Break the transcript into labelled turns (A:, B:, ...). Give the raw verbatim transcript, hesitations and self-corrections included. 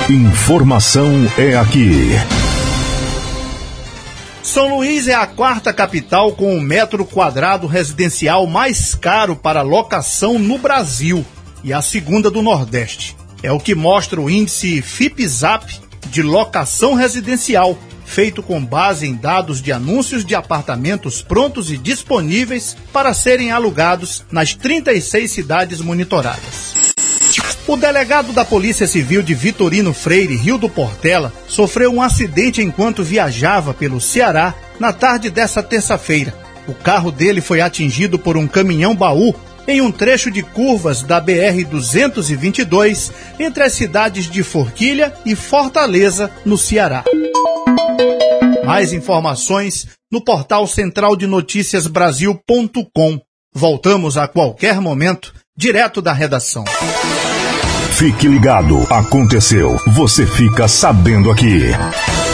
A: Informação é aqui.
B: São Luís é a quarta capital com o metro quadrado residencial mais caro para locação no Brasil e a segunda do Nordeste. É o que mostra o índice FIPZAP de locação residencial, feito com base em dados de anúncios de apartamentos prontos e disponíveis para serem alugados nas trinta e seis cidades monitoradas. O delegado da Polícia Civil de Vitorino Freire, Rildo Portela, sofreu um acidente enquanto viajava pelo Ceará na tarde dessa terça-feira. O carro dele foi atingido por um caminhão-baú em um trecho de curvas da B R duzentos e vinte e dois entre as cidades de Forquilha e Fortaleza, no Ceará. Mais informações no portal central de notícias brasil ponto com. Voltamos a qualquer momento, direto da redação.
A: Fique ligado, aconteceu, você fica sabendo aqui.